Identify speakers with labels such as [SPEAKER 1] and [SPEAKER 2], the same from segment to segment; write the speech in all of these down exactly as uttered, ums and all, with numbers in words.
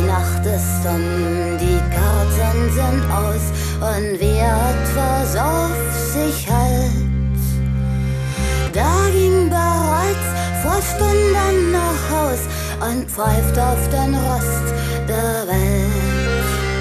[SPEAKER 1] Nacht ist um, die Karten sind aus und wer etwas auf sich hält, da ging bereits vor Stunden nach Haus und pfeift auf den Rost der Welt.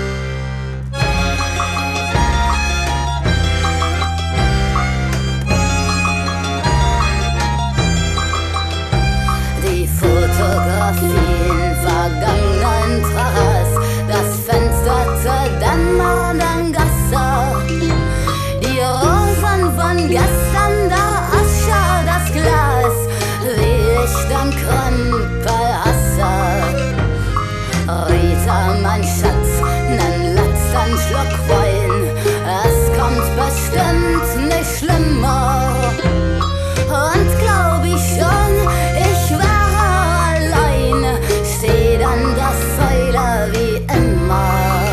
[SPEAKER 1] Die Fotografien vergangenen Tages, das Fenster zur dämmernden Gasse, die Rosen von gestern, der Asche, das Glas, wie ich den Krempel hasse. Rita, mein Schatz, nen letzten Schluck Wein, es kommt bestimmt nicht schlimmer. Und glaub ich schon, ich wäre allein, steht an der Säule wie immer.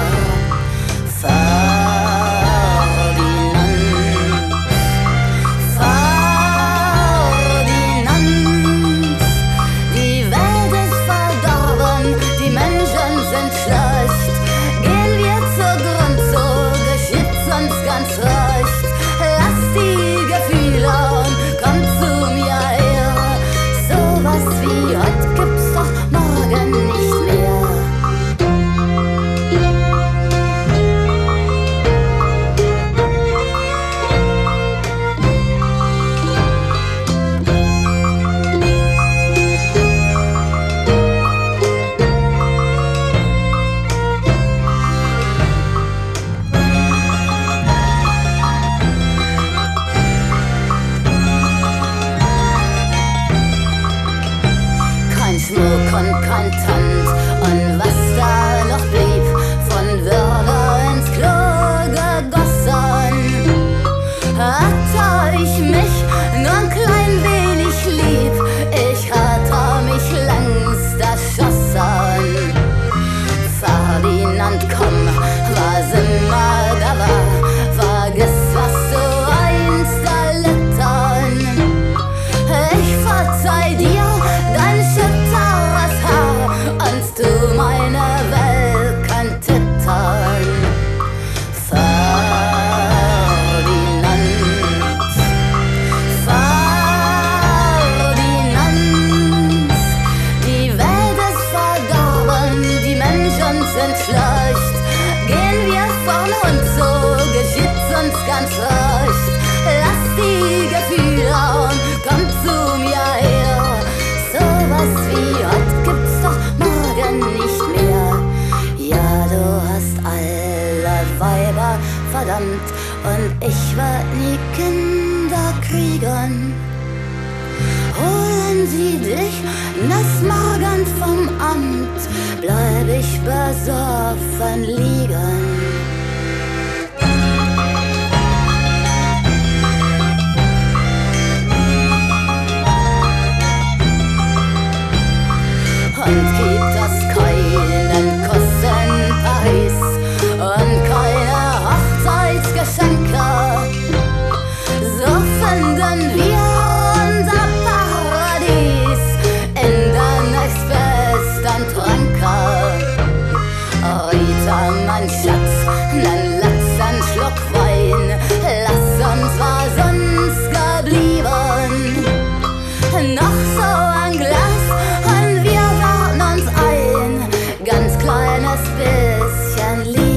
[SPEAKER 1] Und ich werd nie Kinder kriegen. Holen sie dich des Morgens vom Amt, bleib ich besoffen liegen. Und gibt es keinen Kuss in Paris und keine Hochzeitsgeschenke, so finden wir unser Paradies in der nächstbesten Tranke. Rita, mein Schatz, nen letzten Schluck Wein, lass uns, was uns geblieben, noch so ein Glas und wir warten uns ein, ganz kleines bisschen Liebe.